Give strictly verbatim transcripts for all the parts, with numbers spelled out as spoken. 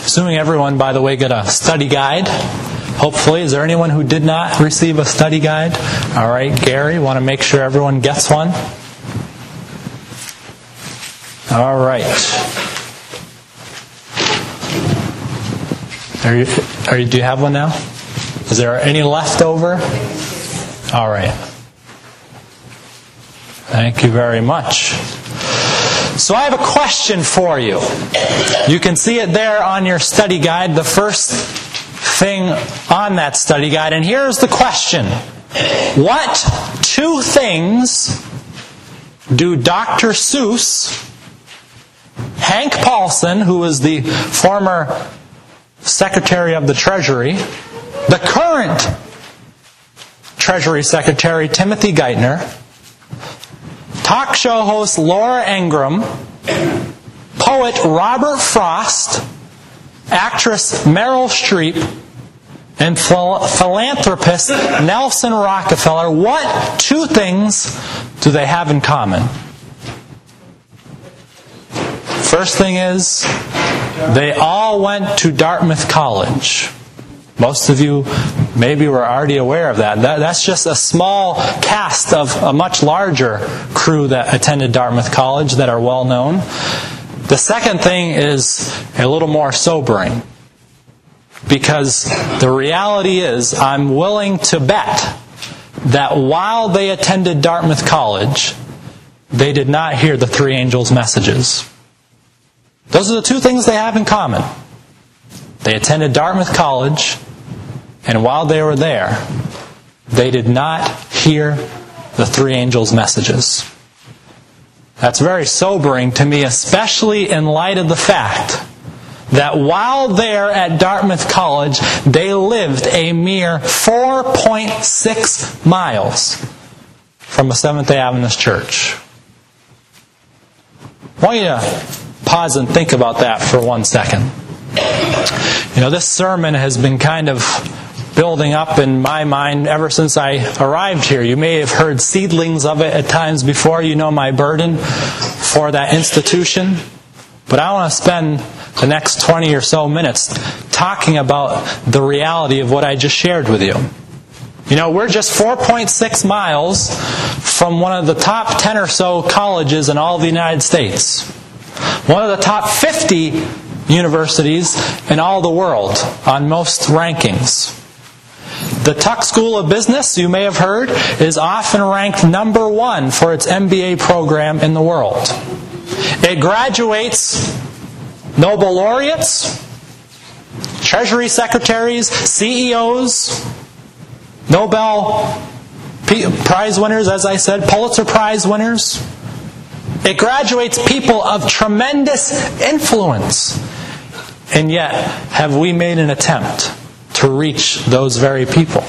Assuming everyone, by the way, got a study guide. Hopefully. Is there anyone who did not receive a study guide? All right, Gary, want to make sure everyone gets one? All right. Are you, are you, do you have one now? Is there any left over? All right. Thank you very much. So I have a question for you. You can see it there on your study guide, the first thing on that study guide. And here's the question. What two things do Doctor Seuss, Hank Paulson, who was the former Secretary of the Treasury, the current Treasury Secretary Timothy Geithner, talk show host Laura Ingraham, poet Robert Frost, actress Meryl Streep, and phil- philanthropist Nelson Rockefeller, what two things do they have in common? First thing is, they all went to Dartmouth College. Most of you maybe were already aware of that. that. That's just a small cast of a much larger crew that attended Dartmouth College that are well known. The second thing is a little more sobering. Because the reality is, I'm willing to bet that while they attended Dartmouth College, they did not hear the three angels' messages. Those are the two things they have in common. They attended Dartmouth College, and while they were there, they did not hear the three angels' messages. That's very sobering to me, especially in light of the fact that while there at Dartmouth College, they lived a mere four point six miles from a Seventh-day Adventist church. I want you to pause and think about that for one second. You know, this sermon has been kind of building up in my mind ever since I arrived here. You may have heard seedlings of it at times before. You know my burden for that institution. But I want to spend the next twenty or so minutes talking about the reality of what I just shared with you. You know, we're just four point six miles from one of the top ten or so colleges in all of the United States. One of the top fifty universities in all the world on most rankings. The Tuck School of Business, you may have heard, is often ranked number one for its M B A program in the world. It graduates Nobel laureates, Treasury secretaries, C E Os, Nobel Prize winners, as I said, Pulitzer Prize winners. It graduates people of tremendous influence. And yet, have we made an attempt to reach those very people?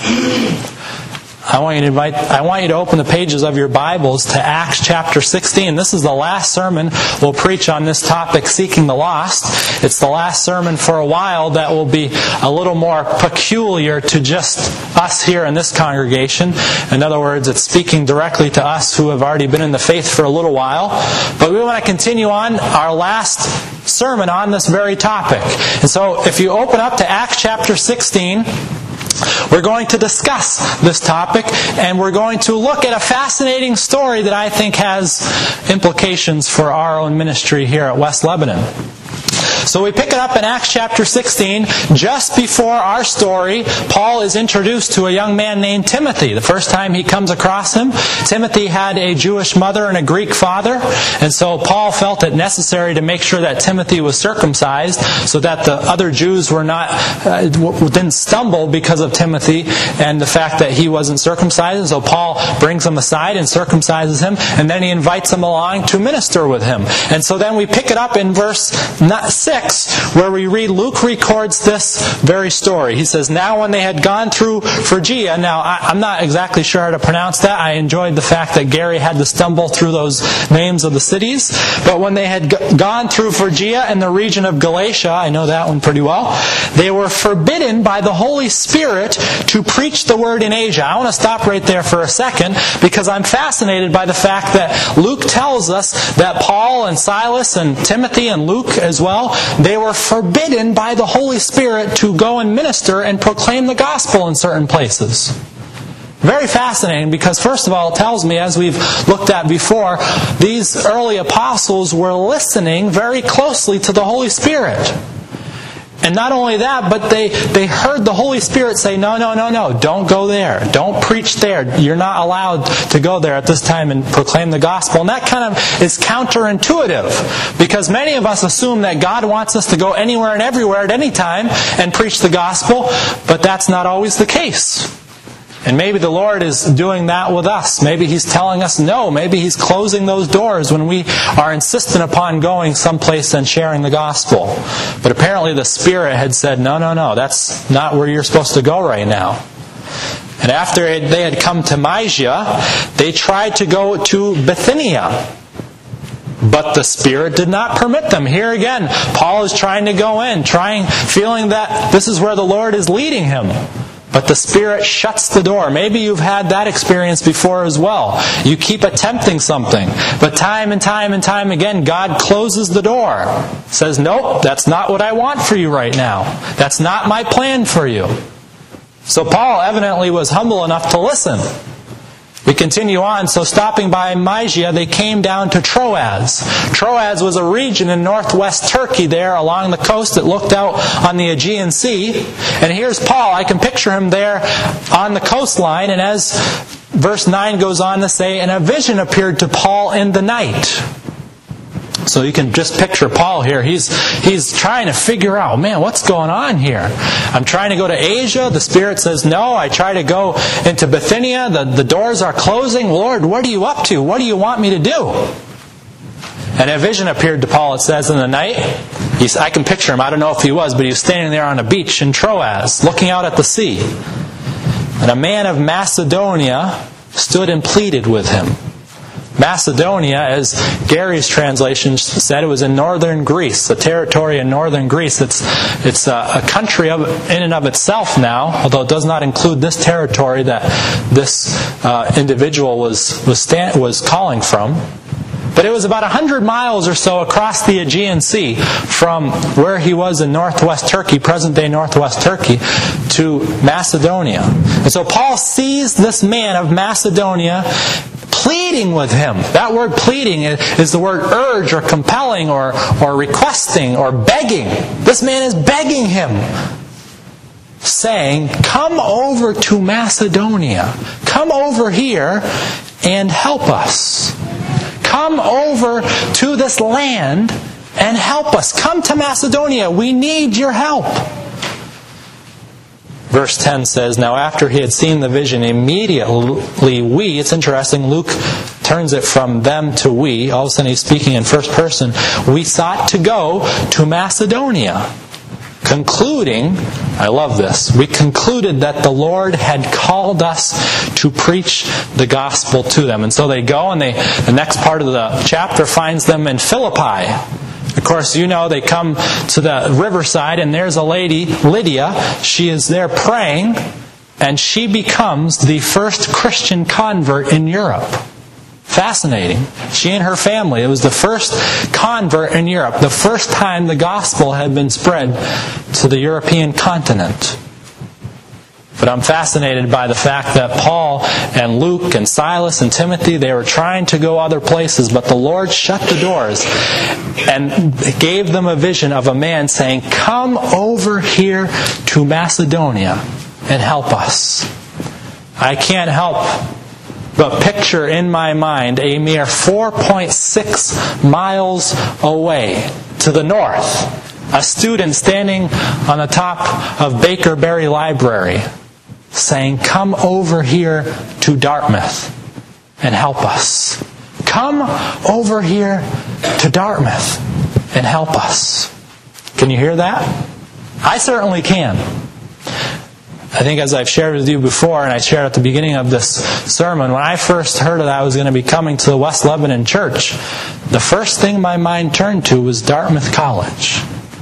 I want you to invite, I want you to open the pages of your Bibles to Acts chapter sixteen. This is the last sermon we'll preach on this topic, seeking the lost. It's the last sermon for a while that will be a little more peculiar to just us here in this congregation. In other words, it's speaking directly to us who have already been in the faith for a little while. But we want to continue on our last sermon on this very topic. And so if you open up to Acts chapter sixteen, we're going to discuss this topic, and we're going to look at a fascinating story that I think has implications for our own ministry here at West Lebanon. So we pick it up in Acts chapter sixteen. Just before our story, Paul is introduced to a young man named Timothy. The first time he comes across him, Timothy had a Jewish mother and a Greek father. And so Paul felt it necessary to make sure that Timothy was circumcised so that the other Jews were not uh, didn't stumble because of Timothy and the fact that he wasn't circumcised. And so Paul brings him aside and circumcises him, and then he invites him along to minister with him. And so then we pick it up in verse six, where we read, Luke records this very story. He says, now when they had gone through Phrygia, now I, I'm not exactly sure how to pronounce that. I enjoyed the fact that Gary had to stumble through those names of the cities. But when they had g- gone through Phrygia and the region of Galatia, I know that one pretty well, they were forbidden by the Holy Spirit to preach the word in Asia. I want to stop right there for a second, because I'm fascinated by the fact that Luke tells us that Paul and Silas and Timothy and Luke as well, they were forbidden by the Holy Spirit to go and minister and proclaim the gospel in certain places. Very fascinating, because first of all, it tells me, as we've looked at before, these early apostles were listening very closely to the Holy Spirit. And not only that, but they, they heard the Holy Spirit say, no, no, no, no, don't go there. Don't preach there. You're not allowed to go there at this time and proclaim the gospel. And that kind of is counterintuitive, because many of us assume that God wants us to go anywhere and everywhere at any time and preach the gospel, but that's not always the case. And maybe the Lord is doing that with us. Maybe He's telling us no. Maybe He's closing those doors when we are insistent upon going someplace and sharing the gospel. But apparently the Spirit had said, no, no, no, that's not where you're supposed to go right now. And after they had come to Mysia, they tried to go to Bithynia. But the Spirit did not permit them. Here again, Paul is trying to go in, trying, feeling that this is where the Lord is leading him. But the Spirit shuts the door. Maybe you've had that experience before as well. You keep attempting something, but time and time and time again, God closes the door. Says, nope, that's not what I want for you right now. That's not my plan for you. So Paul evidently was humble enough to listen. We continue on. So stopping by Mysia, they came down to Troas. Troas was a region in northwest Turkey there along the coast that looked out on the Aegean Sea. And here's Paul. I can picture him there on the coastline. And as verse nine goes on to say, and a vision appeared to Paul in the night. So you can just picture Paul here. He's he's trying to figure out, man, what's going on here? I'm trying to go to Asia. The Spirit says no. I try to go into Bithynia. The, the doors are closing. Lord, what are you up to? What do you want me to do? And a vision appeared to Paul, it says, in the night. He's, I can picture him. I don't know if he was, but he was standing there on a beach in Troas, looking out at the sea. And a man of Macedonia stood and pleaded with him. Macedonia, as Gary's translation said, it was in northern Greece, a territory in northern Greece. It's it's a, a country of, in and of itself now, although it does not include this territory that this uh, individual was was, stand, was calling from. But it was about one hundred miles or so across the Aegean Sea from where he was in northwest Turkey, present-day northwest Turkey, to Macedonia. And so Paul sees this man of Macedonia pleading with him. That word pleading is the word urge or compelling or, or requesting or begging. This man is begging him, saying, come over to Macedonia. Come over here and help us. Come over to this land and help us. Come to Macedonia. We need your help. Verse ten says, now after he had seen the vision, immediately we, it's interesting, Luke turns it from them to we, all of a sudden he's speaking in first person, we sought to go to Macedonia, concluding, I love this, we concluded that the Lord had called us to preach the gospel to them. And so they go, and they, the next part of the chapter finds them in Philippi. Of course, you know, they come to the riverside, and there's a lady, Lydia. She is there praying, and she becomes the first Christian convert in Europe. Fascinating. She and her family, it was the first convert in Europe, the first time the gospel had been spread to the European continent. But I'm fascinated by the fact that Paul and Luke and Silas and Timothy, they were trying to go other places, but the Lord shut the doors and gave them a vision of a man saying, come over here to Macedonia and help us. I can't help but picture in my mind a mere four point six miles away to the north, a student standing on the top of Baker Berry Library saying, come over here to Dartmouth and help us. Come over here to Dartmouth and help us. Can you hear that? I certainly can. I think as I've shared with you before, and I shared at the beginning of this sermon, when I first heard that I was going to be coming to the West Lebanon Church, the first thing my mind turned to was Dartmouth College.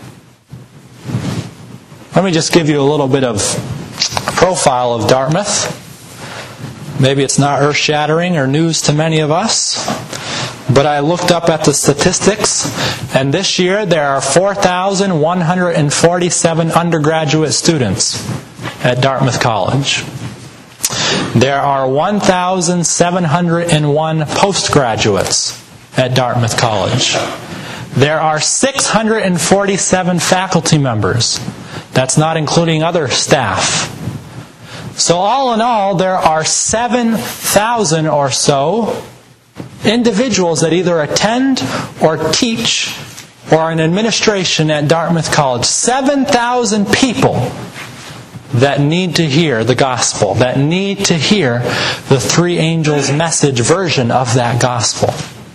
Let me just give you a little bit of profile of Dartmouth. Maybe it's not earth-shattering or news to many of us, but I looked up at the statistics, and this year there are four thousand one hundred forty-seven undergraduate students at Dartmouth College. There are one thousand seven hundred one postgraduates at Dartmouth College. There are six hundred forty-seven faculty members. That's not including other staff. So all in all, there are seven thousand or so individuals that either attend or teach or are in administration at Dartmouth College. seven thousand people that need to hear the gospel, that need to hear the three angels' message version of that gospel.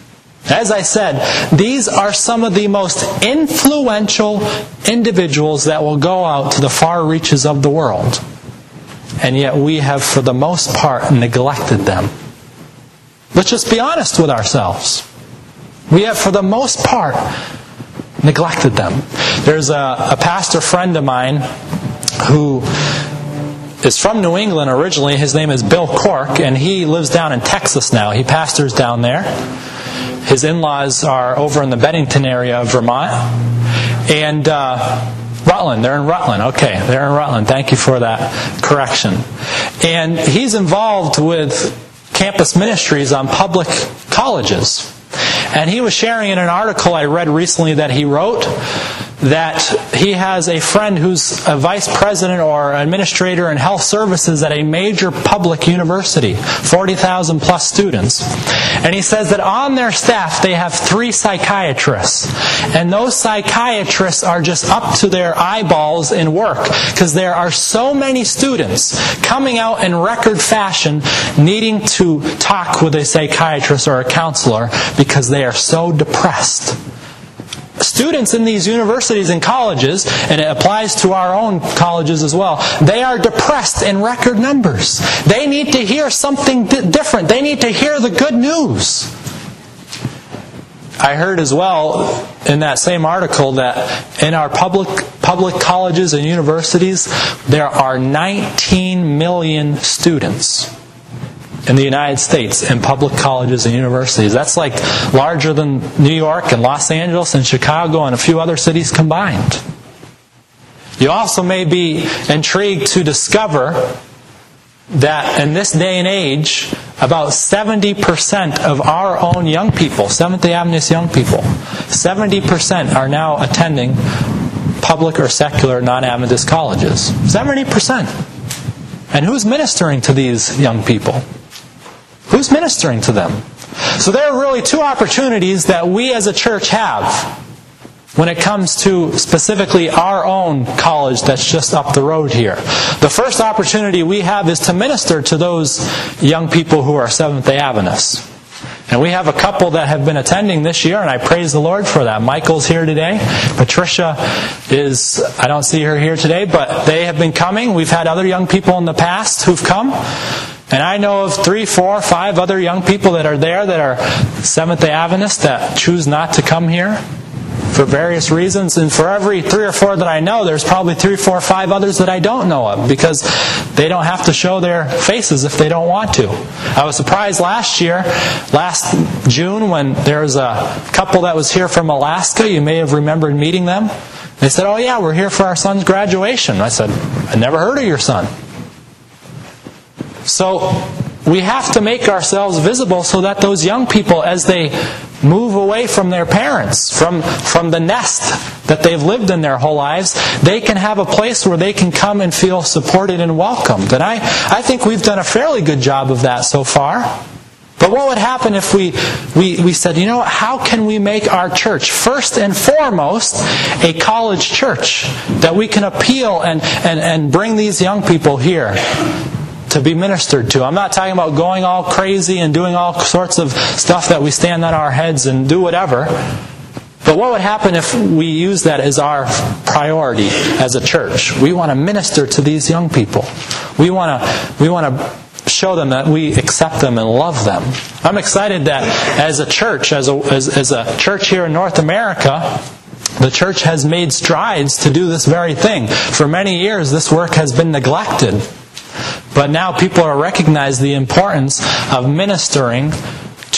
As I said, these are some of the most influential individuals that will go out to the far reaches of the world. And yet we have, for the most part, neglected them. Let's just be honest with ourselves. We have, for the most part, neglected them. There's a, a pastor friend of mine who is from New England originally. His name is Bill Cork, and he lives down in Texas now. He pastors down there. His in-laws are over in the Bennington area of Vermont. And uh, Rutland, they're in Rutland. Okay, they're in Rutland. Thank you for that correction. And he's involved with campus ministries on public colleges. And he was sharing in an article I read recently that he wrote that he has a friend who's a vice president or administrator in health services at a major public university, forty thousand plus students. And he says that on their staff they have three psychiatrists. And those psychiatrists are just up to their eyeballs in work because there are so many students coming out in record fashion needing to talk with a psychiatrist or a counselor because they are so depressed. Students in these universities and colleges, and it applies to our own colleges as well, they are depressed in record numbers. They need to hear something different. They need to hear the good news. I heard as well in that same article that in our public public colleges and universities, there are nineteen million students in the United States in public colleges and universities. That's like larger than New York and Los Angeles and Chicago and a few other cities combined. You also may be intrigued to discover that in this day and age, about seventy percent of our own young people, Seventh-day Adventist young people, seventy percent are now attending public or secular non-Adventist colleges. seventy percent. And who's ministering to these young people? Who's ministering to them? So there are really two opportunities that we as a church have when it comes to specifically our own college that's just up the road here. The first opportunity we have is to minister to those young people who are Seventh-day Adventists. And we have a couple that have been attending this year, and I praise the Lord for that. Michael's here today. Patricia is, I don't see her here today, but they have been coming. We've had other young people in the past who've come. And I know of three, four, five other young people that are there that are Seventh-day Adventists that choose not to come here for various reasons. And for every three or four that I know, there's probably three, four, five others that I don't know of because they don't have to show their faces if they don't want to. I was surprised last year, last June, when there was a couple that was here from Alaska. You may have remembered meeting them. They said, "Oh yeah, we're here for our son's graduation." I said, "I never heard of your son." So we have to make ourselves visible so that those young people, as they move away from their parents, from, from the nest that they've lived in their whole lives, they can have a place where they can come and feel supported and welcomed. And I, I think we've done a fairly good job of that so far. But what would happen if we, we, we said, you know, how can we make our church, first and foremost, a college church that we can appeal and, and, and bring these young people here to be ministered to? I'm not talking about going all crazy and doing all sorts of stuff that we stand on our heads and do whatever. But what would happen if we use that as our priority as a church? We want to minister to these young people. We want to, we want to show them that we accept them and love them. I'm excited that as a church, as a, as, as a church here in North America, the church has made strides to do this very thing. For many years, this work has been neglected. But now people are recognizing the importance of ministering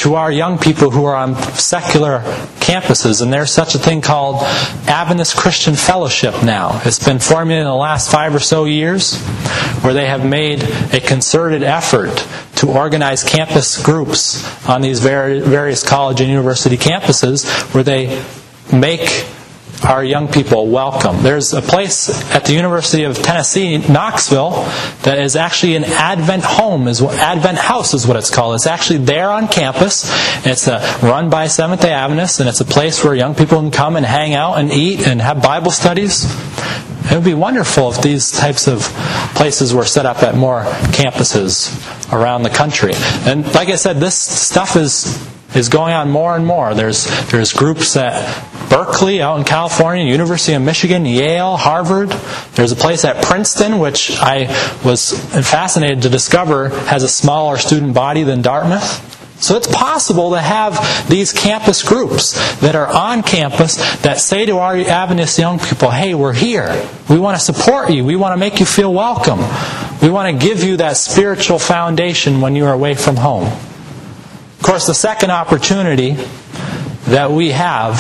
to our young people who are on secular campuses. And there's such a thing called Adventist Christian Fellowship now. It's been formulated in the last five or so years, where they have made a concerted effort to organize campus groups on these various college and university campuses, where they make our young people welcome. There's a place at the University of Tennessee, Knoxville, that is actually an Advent home, is what, Advent house is what it's called. It's actually there on campus. It's a, run by Seventh-day Adventists, and it's a place where young people can come and hang out and eat and have Bible studies. It would be wonderful if these types of places were set up at more campuses around the country. And like I said, this stuff is is going on more and more. There's there's groups at Berkeley out in California, University of Michigan, Yale, Harvard. There's a place at Princeton, which I was fascinated to discover has a smaller student body than Dartmouth. So it's possible to have these campus groups that are on campus that say to our Adventist young people, hey, we're here. We want to support you. We want to make you feel welcome. We want to give you that spiritual foundation when you are away from home. Of course, the second opportunity that we have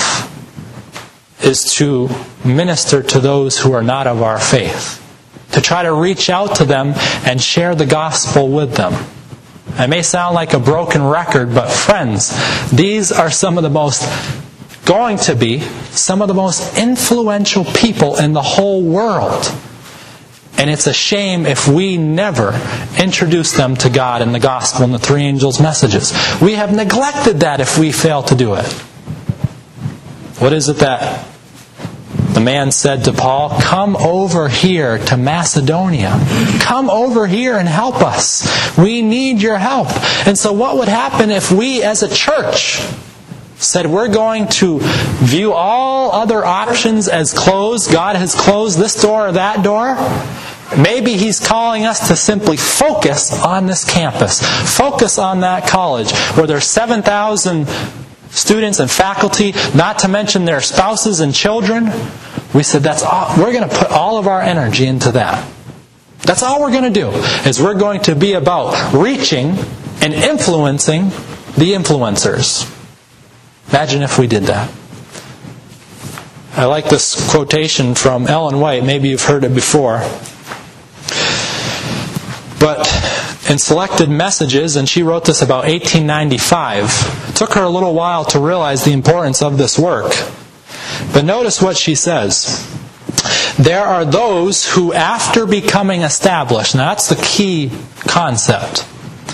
is to minister to those who are not of our faith, to try to reach out to them and share the gospel with them. It may sound like a broken record, but friends, these are some of the most, going to be, some of the most influential people in the whole world. And it's a shame if we never introduce them to God and the gospel and the three angels' messages. We have neglected that if we fail to do it. What is it that the man said to Paul? Come over here to Macedonia. Come over here and help us. We need your help. And so what would happen if we as a church said we're going to view all other options as closed? God has closed this door or that door. Maybe He's calling us to simply focus on this campus. Focus on that college where there's seven thousand students and faculty, not to mention their spouses and children. We said that's all, we're going to put all of our energy into that. That's all we're going to do, is we're going to be about reaching and influencing the influencers. Imagine if we did that. I like this quotation from Ellen White. Maybe you've heard it before. But in Selected Messages, and she wrote this about eighteen ninety-five, it took her a little while to realize the importance of this work. But notice what she says. There are those who, after becoming established, now that's the key concept.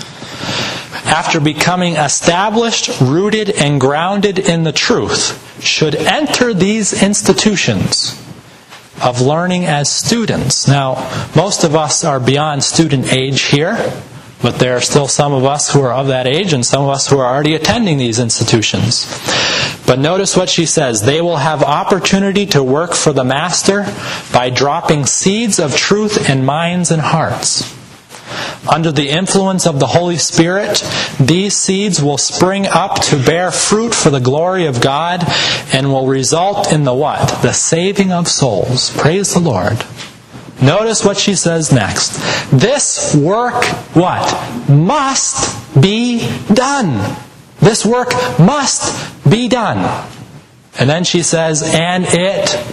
After becoming established, rooted, and grounded in the truth, should enter these institutions of learning as students. Now, most of us are beyond student age here, but there are still some of us who are of that age and some of us who are already attending these institutions. But notice what she says. They will have opportunity to work for the Master by dropping seeds of truth in minds and hearts. Under the influence of the Holy Spirit, these seeds will spring up to bear fruit for the glory of God and will result in the what? The saving of souls. Praise the Lord. Notice what she says next. This work, what? Must be done. This work must be done. And then she says, and it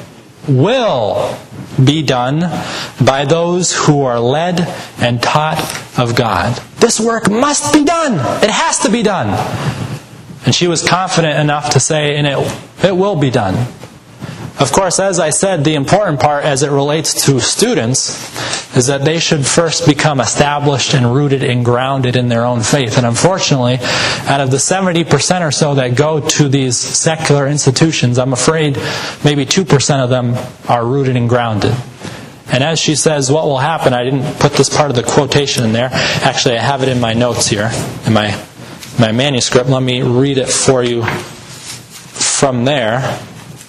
will be done by those who are led and taught of God. This work must be done. It has to be done. And she was confident enough to say, and it, it will be done. Of course, as I said, the important part as it relates to students is that they should first become established and rooted and grounded in their own faith. And unfortunately, out of the seventy percent or so that go to these secular institutions, I'm afraid maybe two percent of them are rooted and grounded. And as she says, what will happen, I didn't put this part of the quotation in there. Actually, I have it in my notes here, in my, my manuscript. Let me read it for you from there.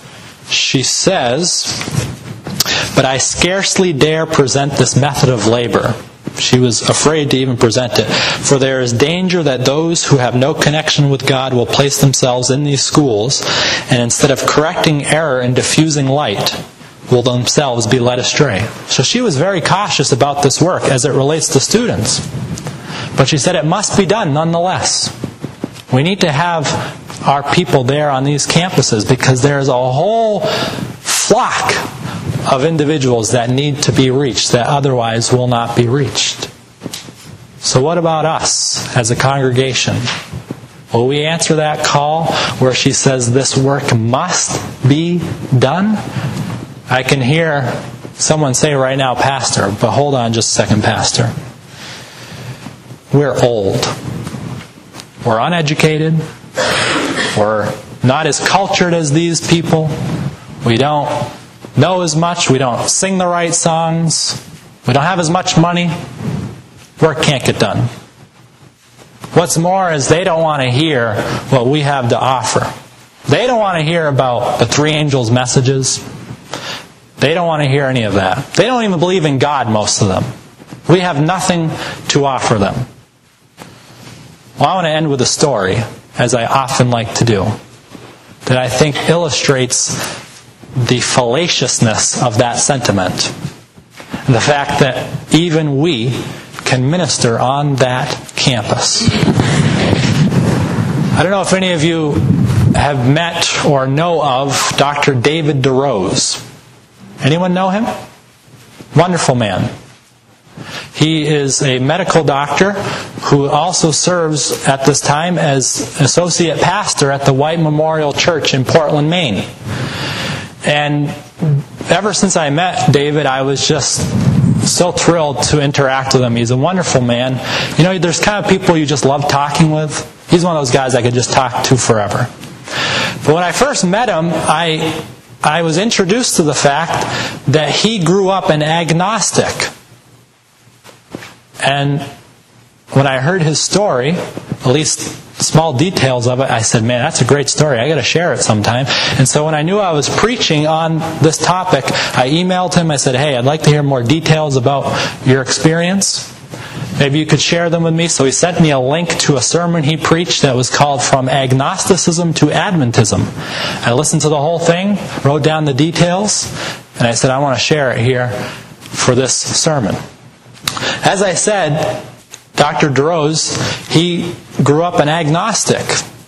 She says, but I scarcely dare present this method of labor. She was afraid to even present it. For there is danger that those who have no connection with God will place themselves in these schools, and instead of correcting error and diffusing light, will themselves be led astray. So she was very cautious about this work as it relates to students. But she said it must be done nonetheless. We need to have our people there on these campuses because there's a whole flock of individuals that need to be reached that otherwise will not be reached. So what about us as a congregation? Will we answer that call where she says this work must be done? I can hear someone say right now, Pastor, but hold on just a second, Pastor. We're old. We're uneducated. We're not as cultured as these people. We don't know as much. We don't sing the right songs. We don't have as much money. Work can't get done. What's more is they don't want to hear what we have to offer. They don't want to hear about the three angels' messages. They don't want to hear any of that. They don't even believe in God, most of them. We have nothing to offer them. Well, I want to end with a story, as I often like to do, that I think illustrates the fallaciousness of that sentiment. The fact that even we can minister on that campus. I don't know if any of you have met or know of Doctor David DeRose. Anyone know him? Wonderful man. He is a medical doctor who also serves at this time as associate pastor at the White Memorial Church in Portland, Maine. And ever since I met David, I was just so thrilled to interact with him. He's a wonderful man. You know, there's kind of people you just love talking with. He's one of those guys I could just talk to forever. But when I first met him, I I was introduced to the fact that he grew up an agnostic. And when I heard his story, at least small details of it, I said, man, that's a great story. I got to share it sometime. And so when I knew I was preaching on this topic, I emailed him. I said, hey, I'd like to hear more details about your experience. Maybe you could share them with me. So he sent me a link to a sermon he preached that was called From Agnosticism to Adventism. I listened to the whole thing, wrote down the details, and I said, I want to share it here for this sermon. As I said, Doctor DeRose, he grew up an agnostic.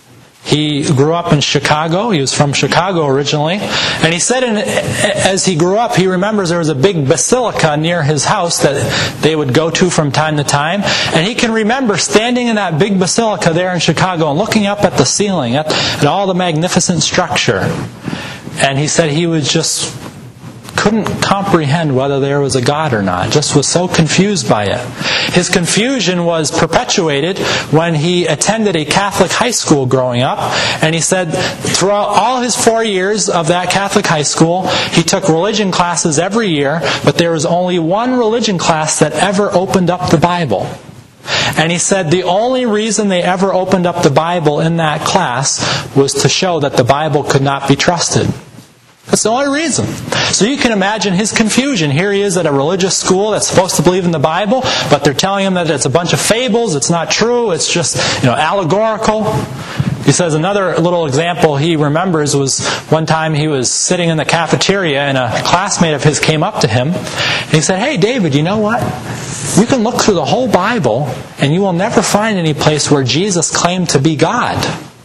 He grew up in Chicago. He was from Chicago originally. And he said in, as he grew up, he remembers there was a big basilica near his house that they would go to from time to time. And he can remember standing in that big basilica there in Chicago and looking up at the ceiling, at, at all the magnificent structure. And he said he was just couldn't comprehend whether there was a God or not. Just was so confused by it. His confusion was perpetuated when he attended a Catholic high school growing up. And he said throughout all his four years of that Catholic high school, he took religion classes every year, but there was only one religion class that ever opened up the Bible. And he said the only reason they ever opened up the Bible in that class was to show that the Bible could not be trusted. That's the only reason. So you can imagine his confusion. Here he is at a religious school that's supposed to believe in the Bible, but they're telling him that it's a bunch of fables, it's not true, it's just, you know, allegorical. He says another little example he remembers was one time he was sitting in the cafeteria and a classmate of his came up to him and he said, hey David, you know what? You can look through the whole Bible and you will never find any place where Jesus claimed to be God.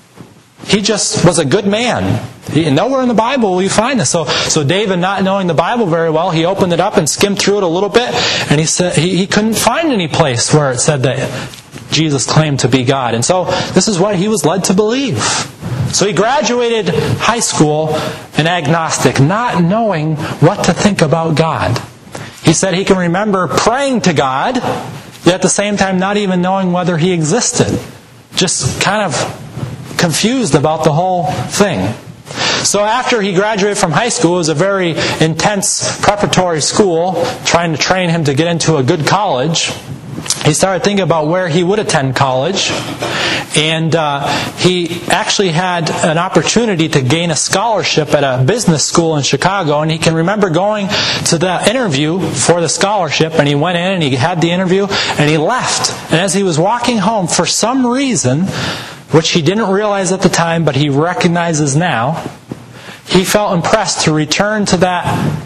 He just was a good man. He, nowhere in the Bible will you find this. So, so David, not knowing the Bible very well, he opened it up and skimmed through it a little bit, and he said he, he couldn't find any place where it said that Jesus claimed to be God. And so this is what he was led to believe. So he graduated high school an agnostic, not knowing what to think about God. He said he can remember praying to God, yet at the same time not even knowing whether He existed. Just kind of confused about the whole thing. So after he graduated from high school, it was a very intense preparatory school, trying to train him to get into a good college. He started thinking about where he would attend college. And uh, he actually had an opportunity to gain a scholarship at a business school in Chicago. And he can remember going to the interview for the scholarship. And he went in and he had the interview and he left. And as he was walking home, for some reason, which he didn't realize at the time, but he recognizes now, he felt impressed to return to that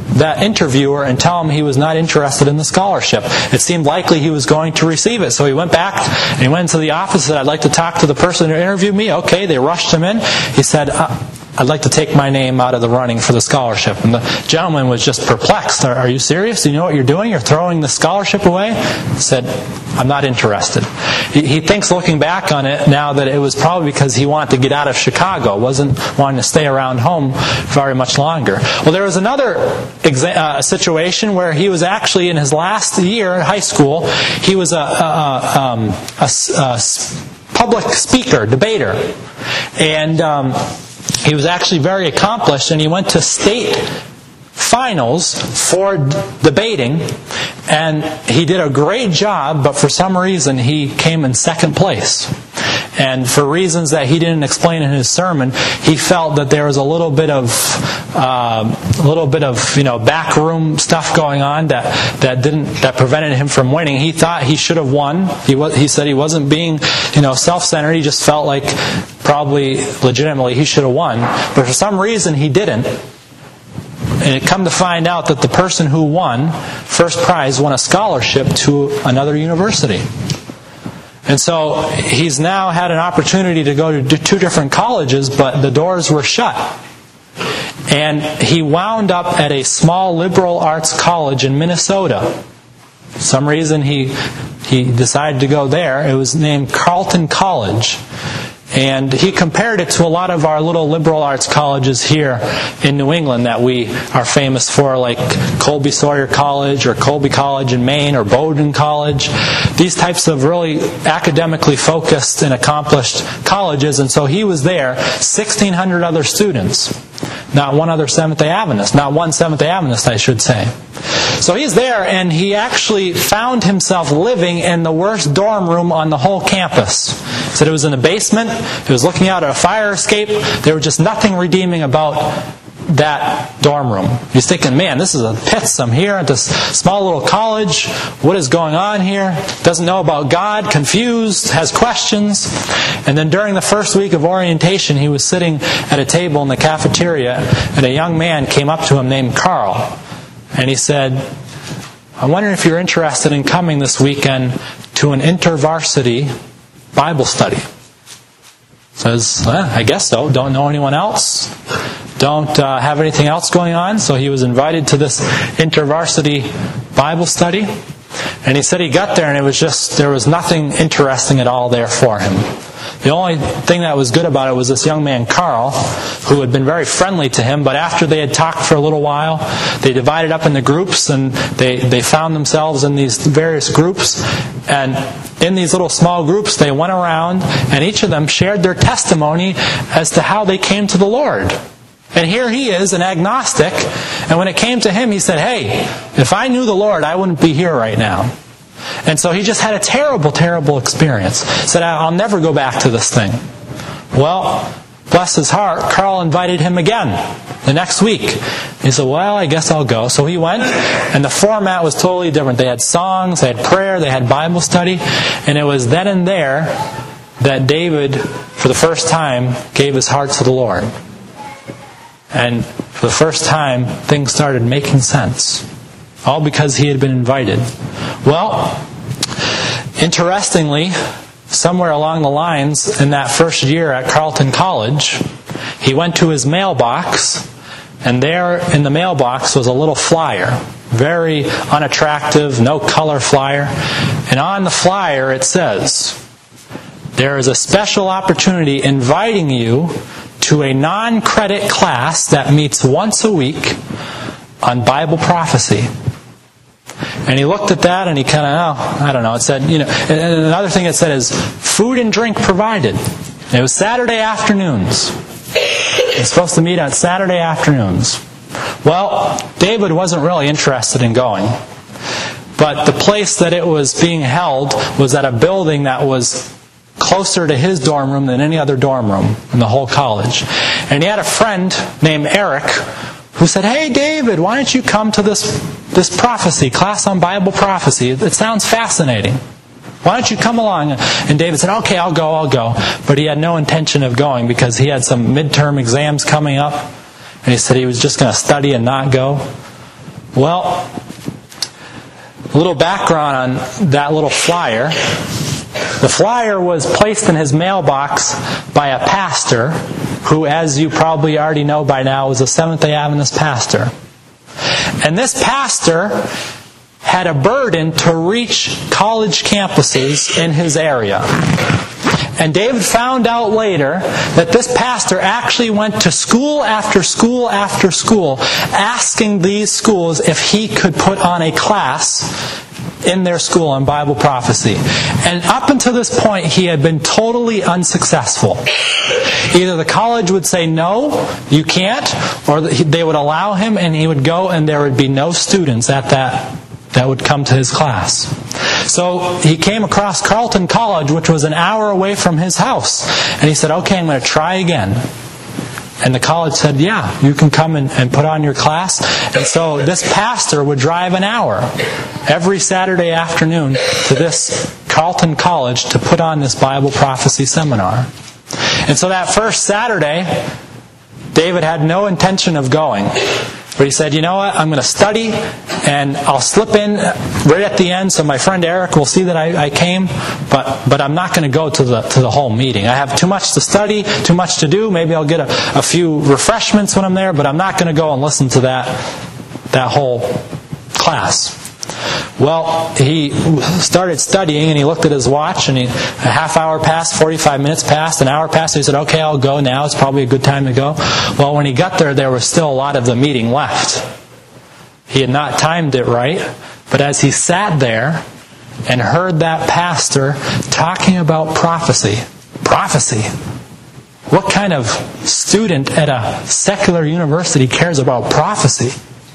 that interviewer and tell him he was not interested in the scholarship. It seemed likely he was going to receive it. So he went back and he went into the office and said, I'd like to talk to the person who interviewed me. Okay, they rushed him in. He said, uh, I'd like to take my name out of the running for the scholarship. And the gentleman was just perplexed. Are, are you serious? Do you know what you're doing? You're throwing the scholarship away? He said, I'm not interested. He, he thinks, looking back on it now, that it was probably because he wanted to get out of Chicago, wasn't wanting to stay around home very much longer. Well, there was another exa- uh, situation where he was actually in his last year in high school. He was a, a, um, a, a public speaker, debater. And Um, He was actually very accomplished, and he went to state finals for debating, and he did a great job, but for some reason he came in second place. And for reasons that he didn't explain in his sermon, he felt that there was a little bit of uh, a little bit of you know backroom stuff going on that that didn't that prevented him from winning. He thought he should have won. He was, he said he wasn't being you know self-centered. He just felt like probably legitimately he should have won, but for some reason he didn't. And it come to find out that the person who won first prize won a scholarship to another university. And so he's now had an opportunity to go to two different colleges, but the doors were shut. And he wound up at a small liberal arts college in Minnesota. For some reason he he decided to go there. It was named Carleton College. And he compared it to a lot of our little liberal arts colleges here in New England that we are famous for, like Colby Sawyer College or Colby College in Maine or Bowdoin College. These types of really academically focused and accomplished colleges. And so he was there, sixteen hundred other students. Not one other Seventh-day Adventist. Not one Seventh-day Adventist, I should say. So he's there, and he actually found himself living in the worst dorm room on the whole campus. He said it was in the basement. It was looking out at a fire escape. There was just nothing redeeming about that dorm room. He's thinking, man, this is a pits. I'm here at this small little college. What is going on here? Doesn't know about God, confused, has questions. And then during the first week of orientation, he was sitting at a table in the cafeteria, and a young man came up to him named Carl. And he said, I wonder if you're interested in coming this weekend to an intervarsity Bible study. Says, well, I guess so. Don't know anyone else. Don't uh, have anything else going on. So he was invited to this intervarsity Bible study. And he said he got there and it was just, there was nothing interesting at all there for him. The only thing that was good about it was this young man, Carl, who had been very friendly to him, but after they had talked for a little while, they divided up into groups, and they, they found themselves in these various groups. And in these little small groups, they went around, and each of them shared their testimony as to how they came to the Lord. And here he is, an agnostic, and when it came to him, he said, hey, if I knew the Lord, I wouldn't be here right now. And so he just had a terrible, terrible experience. Said, I'll never go back to this thing. Well, bless his heart, Carl invited him again the next week. He said, well, I guess I'll go. So he went, and the format was totally different. They had songs, they had prayer, they had Bible study, and it was then and there that David, for the first time, gave his heart to the Lord. And for the first time, things started making sense. All because he had been invited. Well, interestingly, somewhere along the lines in that first year at Carleton College, he went to his mailbox, and there in the mailbox was a little flyer. Very unattractive, no color flyer. And on the flyer it says, there is a special opportunity inviting you to a non-credit class that meets once a week on Bible prophecy. And he looked at that and he kind of, oh, I don't know. It said, you know, and another thing it said is food and drink provided. And it was Saturday afternoons. It's supposed to meet on Saturday afternoons. Well, David wasn't really interested in going. But the place that it was being held was at a building that was closer to his dorm room than any other dorm room in the whole college. And he had a friend named Eric who said, hey, David, why don't you come to this this prophecy, class on Bible prophecy? It sounds fascinating. Why don't you come along? And David said, okay, I'll go, I'll go. But he had no intention of going because he had some midterm exams coming up. And he said he was just going to study and not go. Well, a little background on that little flyer. The flyer was placed in his mailbox by a pastor who, as you probably already know by now, was a Seventh-day Adventist pastor. And this pastor had a burden to reach college campuses in his area. And David found out later that this pastor actually went to school after school after school, asking these schools if he could put on a class in their school on Bible prophecy. And up until this point, he had been totally unsuccessful. Either the college would say, no, you can't, or they would allow him and he would go and there would be no students at that that would come to his class. So he came across Carleton College, which was an hour away from his house. And he said, okay, I'm going to try again. And the college said, yeah, you can come and, and put on your class. And so this pastor would drive an hour every Saturday afternoon to this Carleton College to put on this Bible prophecy seminar. And so that first Saturday, David had no intention of going. But he said, you know what, I'm going to study, and I'll slip in right at the end so my friend Eric will see that I, I came, but but I'm not going to go to the to the whole meeting. I have too much to study, too much to do. Maybe I'll get a, a few refreshments when I'm there, but I'm not going to go and listen to that that whole class. Well, he started studying and he looked at his watch and he, a half hour passed, forty-five minutes passed, an hour passed. So he said, okay, I'll go now. It's probably a good time to go. Well, when he got there, there was still a lot of the meeting left. He had not timed it right. But as he sat there and heard that pastor talking about prophecy, prophecy, what kind of student at a secular university cares about prophecy?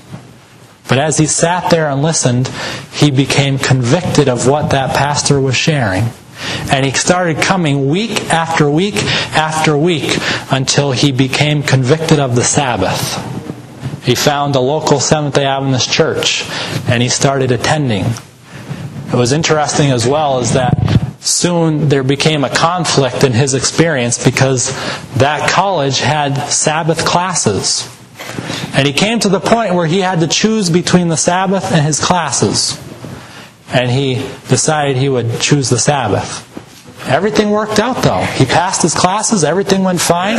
But as he sat there and listened, he became convicted of what that pastor was sharing. And he started coming week after week after week until he became convicted of the Sabbath. He found a local Seventh-day Adventist church and he started attending. It was interesting as well is that soon there became a conflict in his experience because that college had Sabbath classes. And he came to the point where he had to choose between the Sabbath and his classes. And he decided he would choose the Sabbath. Everything worked out though. He passed his classes, everything went fine.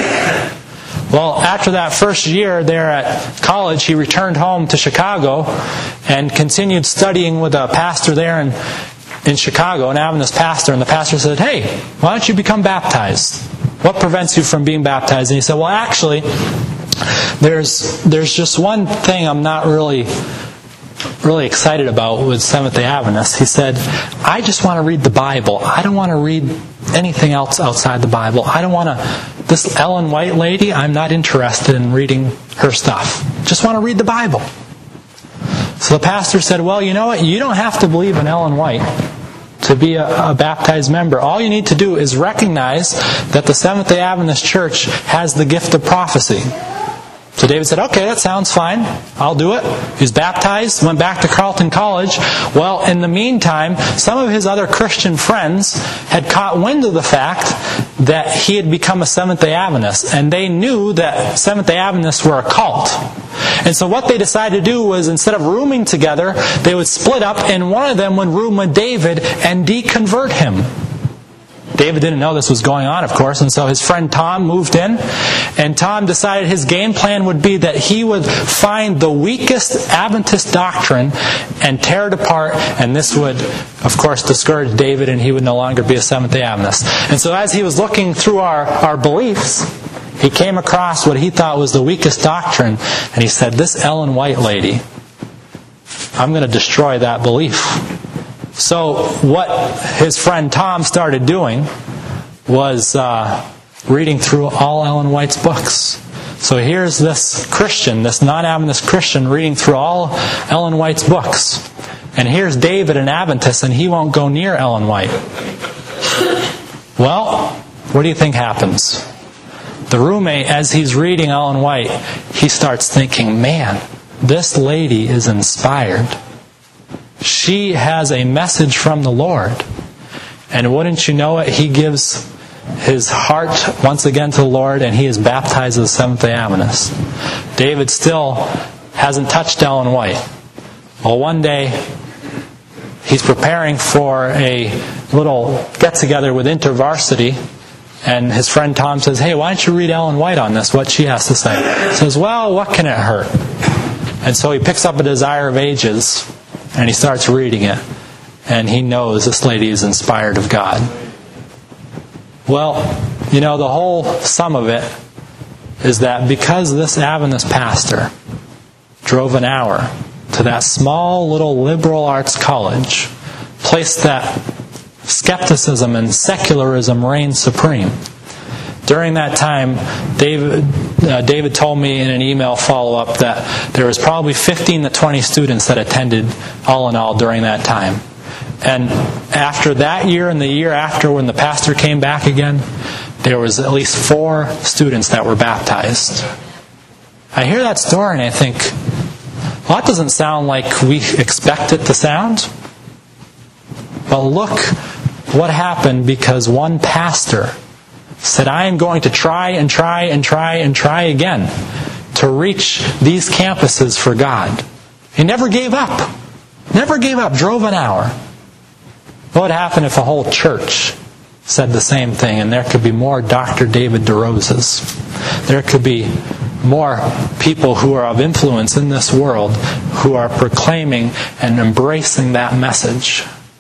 Well, after that first year there at college, he returned home to Chicago and continued studying with a pastor there in, in Chicago, an Adventist pastor. And the pastor said, hey, why don't you become baptized? What prevents you from being baptized? And he said, well, actually, There's there's just one thing I'm not really really excited about with Seventh-day Adventists. He said, I just want to read the Bible. I don't want to read anything else outside the Bible. I don't want to, this Ellen White lady, I'm not interested in reading her stuff. Just want to read the Bible. So the pastor said, well, you know what? You don't have to believe in Ellen White to be a, a baptized member. All you need to do is recognize that the Seventh-day Adventist Church has the gift of prophecy. So David said, okay, that sounds fine. I'll do it. He was baptized, went back to Carleton College. Well, in the meantime, some of his other Christian friends had caught wind of the fact that he had become a Seventh-day Adventist. And they knew that Seventh-day Adventists were a cult. And so what they decided to do was, instead of rooming together, they would split up, and one of them would room with David and deconvert him. David didn't know this was going on, of course, and so his friend Tom moved in, and Tom decided his game plan would be that he would find the weakest Adventist doctrine and tear it apart, and this would, of course, discourage David, and he would no longer be a Seventh-day Adventist. And so as he was looking through our, our beliefs, he came across what he thought was the weakest doctrine, and he said, this Ellen White lady, I'm going to destroy that belief. So what his friend Tom started doing was uh, reading through all Ellen White's books. So here's this Christian, this non-Adventist Christian, reading through all Ellen White's books. And here's David, an Adventist, and he won't go near Ellen White. Well, what do you think happens? The roommate, as he's reading Ellen White, he starts thinking, man, this lady is inspired. She has a message from the Lord. And wouldn't you know it, he gives his heart once again to the Lord, and he is baptized as a Seventh-day Adventist. David still hasn't touched Ellen White. Well, one day, he's preparing for a little get-together with InterVarsity, and his friend Tom says, hey, why don't you read Ellen White on this, what she has to say? He says, well, what can it hurt? And so he picks up A Desire of Ages, and he starts reading it. And he knows this lady is inspired of God. Well, you know, the whole sum of it is that because this Adventist pastor drove an hour to that small little liberal arts college, place that skepticism and secularism reigned supreme. During that time, David, uh, David told me in an email follow-up that there was probably fifteen to twenty students that attended all in all during that time. And after that year and the year after, when the pastor came back again, there was at least four students that were baptized. I hear that story and I think, well, that doesn't sound like we expect it to sound. But look what happened because one pastor said, I am going to try and try and try and try again to reach these campuses for God. He never gave up. Never gave up. Drove an hour. What would happen if a whole church said the same thing and there could be more Doctor David DeRosas? There could be more people who are of influence in this world who are proclaiming and embracing that message.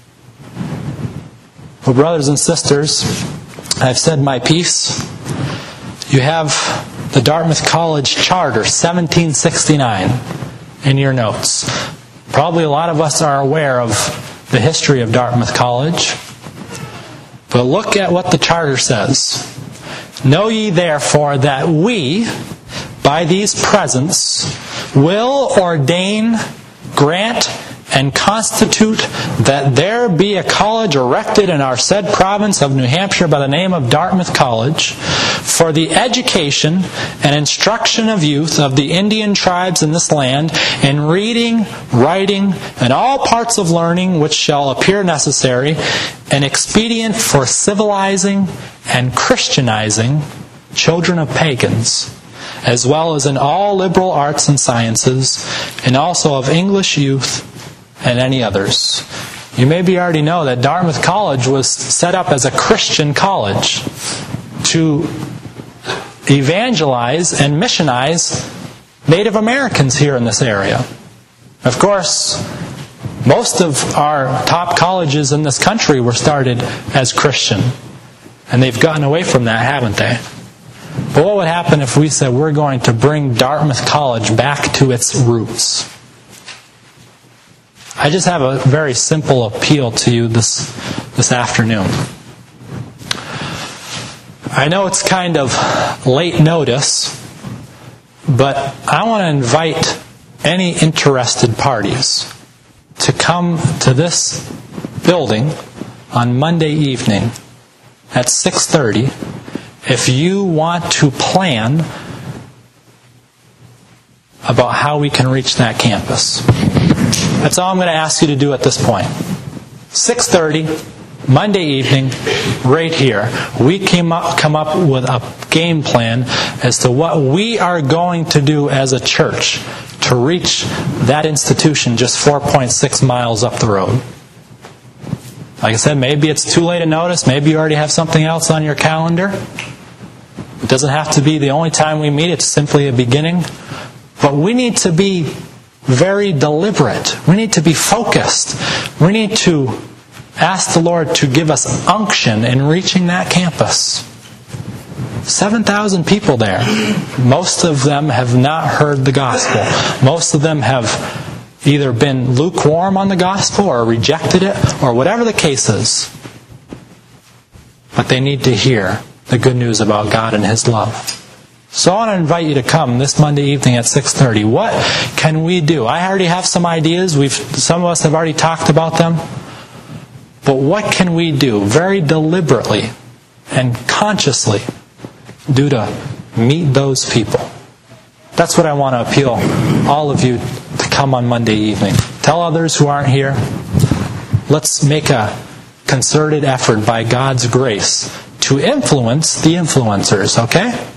Well, brothers and sisters, I've said my piece. You have the Dartmouth College Charter, seventeen sixty-nine, in your notes. Probably a lot of us are aware of the history of Dartmouth College. But look at what the charter says. Know ye therefore that we, by these presents, will ordain, grant, and constitute that there be a college erected in our said province of New Hampshire by the name of Dartmouth College, for the education and instruction of youth of the Indian tribes in this land, in reading, writing, and all parts of learning which shall appear necessary, and expedient for civilizing and Christianizing children of pagans, as well as in all liberal arts and sciences, and also of English youth, and any others. You maybe already know that Dartmouth College was set up as a Christian college to evangelize and missionize Native Americans here in this area. Of course, most of our top colleges in this country were started as Christian, and they've gotten away from that, haven't they? But what would happen if we said we're going to bring Dartmouth College back to its roots? I just have a very simple appeal to you this this afternoon. I know it's kind of late notice, but I want to invite any interested parties to come to this building on Monday evening at six thirty if you want to plan about how we can reach that campus. That's all I'm going to ask you to do at this point. six thirty, Monday evening, right here. We came up, come up with a game plan as to what we are going to do as a church to reach that institution just four point six miles up the road. Like I said, maybe it's too late to notice. Maybe you already have something else on your calendar. It doesn't have to be the only time we meet. It's simply a beginning. But we need to be very deliberate. We need to be focused. We need to ask the Lord to give us unction in reaching that campus. seven thousand people there. Most of them have not heard the gospel. Most of them have either been lukewarm on the gospel or rejected it, or whatever the case is. But they need to hear the good news about God and His love. So I want to invite you to come this Monday evening at six thirty. What can we do? I already have some ideas. We've some of us have already talked about them. But what can we do very deliberately and consciously do to meet those people? That's what I want to appeal all of you to come on Monday evening. Tell others who aren't here. Let's make a concerted effort by God's grace to influence the influencers, okay?